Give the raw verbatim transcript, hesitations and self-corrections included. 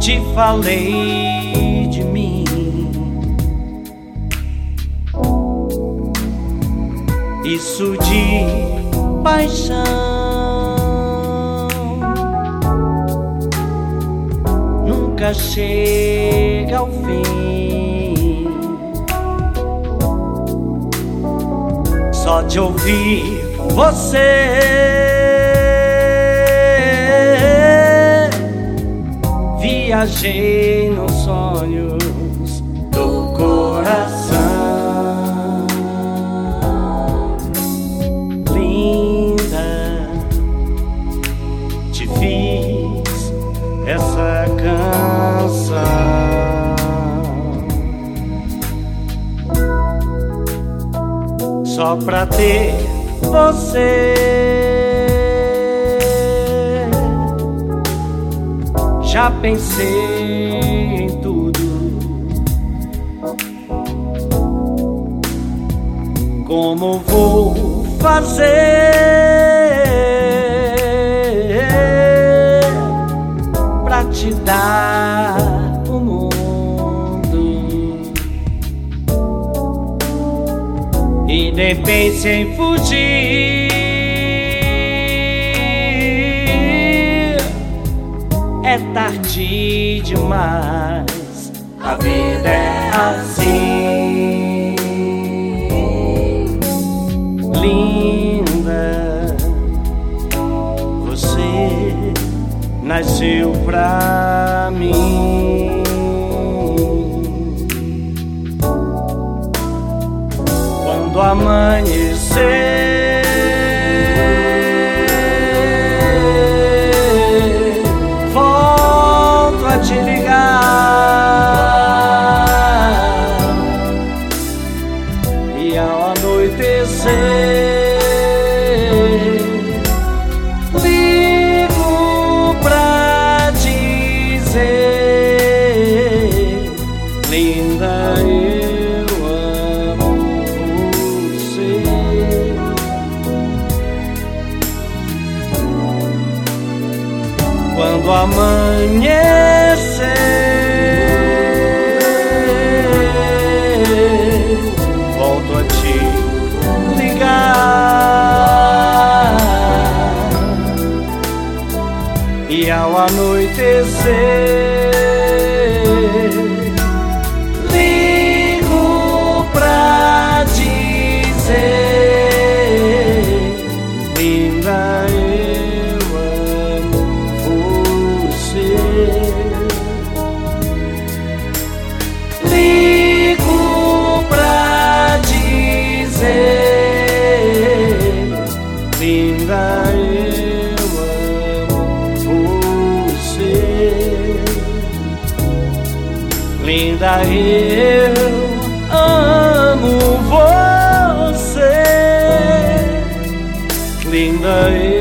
te falei de mim. Isso de paixão nunca chega ao fim. Só de ouvir você viajei nos sonhos do coração. Linda, te fiz essa canção só pra ter você. Já pensei em tudo, como vou fazer pra te dar o mundo e nem pense em fugir. É tarde demais, a vida é assim. Linda, você nasceu pra mim. Quando amanhecer, te ligar, e ao anoitecer ligo pra dizer: linda, eu amo você. Quando amanhecer, volto a te ligar, e ao anoitecer ligo pra dizer: linda, eu amo você. Ligo pra dizer: linda, eu amo você. Linda, eu amo você. Linda, eu